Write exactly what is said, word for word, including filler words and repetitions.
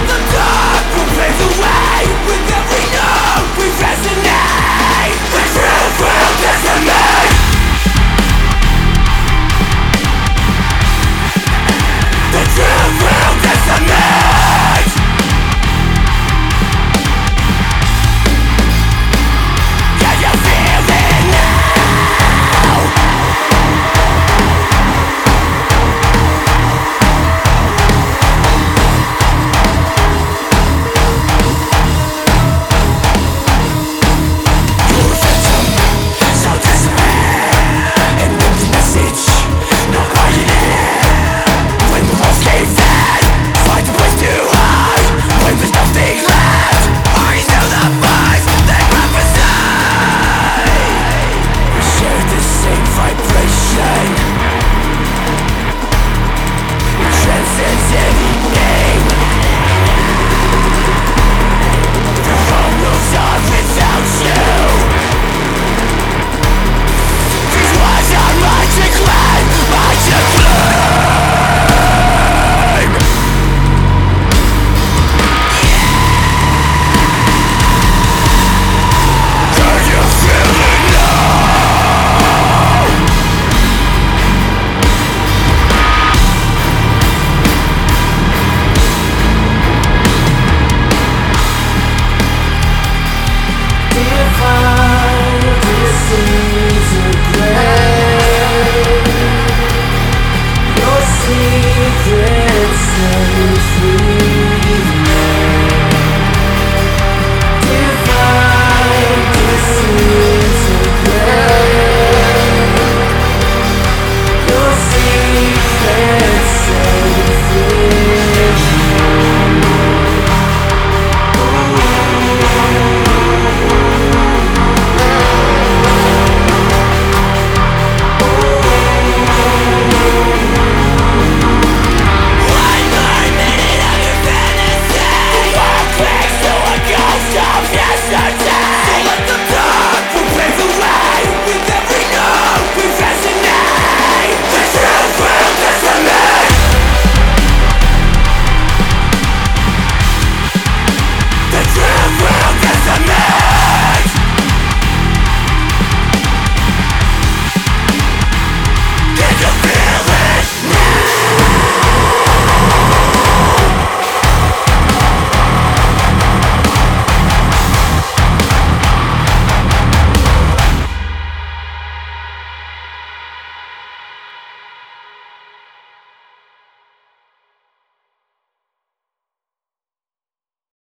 the dark will pave the way. With every note we resonate. The truth will decimate. The truth will decimate. Can you feel it now? You're a phantom, so desperate. An empty message, not pioneer. When the walls cave in, find a place to hide. When there's nothing left, are you still the voice that prophesy? We share the same vibration. It transcends any name. The road moves on without you. These words are mine to claim, mine to claim. Can you feel it now? Divine disintegrate. Your secrets set me free.